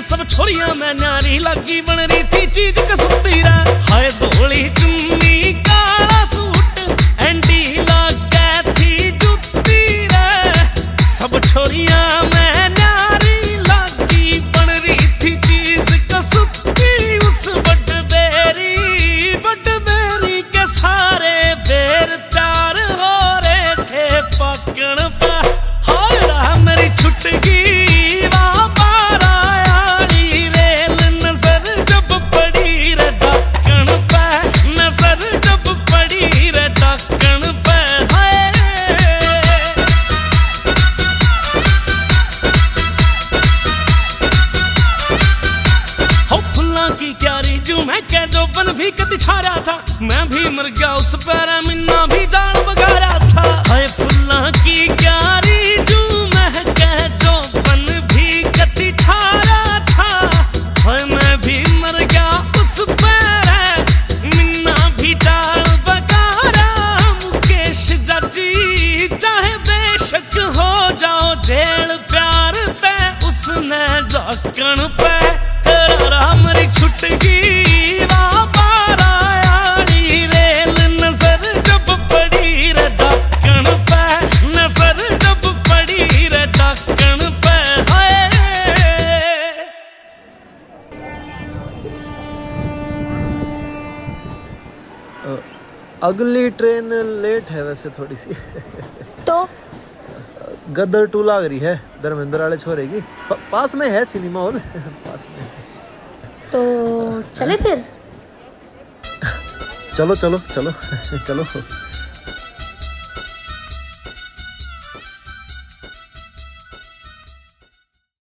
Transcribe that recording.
सब छोरियां मैं न्यारी लगी बन रही थी चीज कसुती रे। हाय धोली चुन्नी काला सूट एंडी लगे थी जुती रे। सब छोरियां मैं न्यारी लगी बन रही थी चीज कसुती। उस बटबेरी के सारे बेर तैयार हो रहे थे पकड़ पे। हाय रहा मेरी छुटकी भी कति छाया था मैं भी मर गया उस पर मिन्ना भी जान बगाया था। हाय फुल्ला की क्यारी जू महके जो बन भी कति छाया था। हाय मैं भी मर गया उस पर मिन्ना भी जान बगाया। मुकेश जजी चाहे बेशक हो जाओ जेल प्यार पे उसने जाकण पे मेरी छुटकी अगली ट्रेन लेट है वैसे थोड़ी सी। तो गदर 2 लाग रही है धर्मेंद्र वाले छोरे की। पास में है सिनेमा हॉल पास में। तो चले फिर। चलो चलो चलो चलो।